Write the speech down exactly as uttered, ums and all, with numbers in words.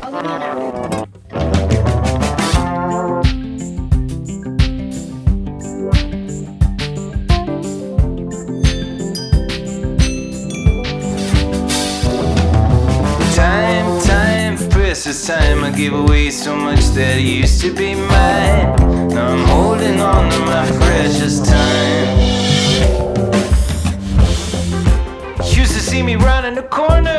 Time, time, precious time. I gave away so much that used to be mine. Now I'm holding on to my precious time. Used to see me round in the corner,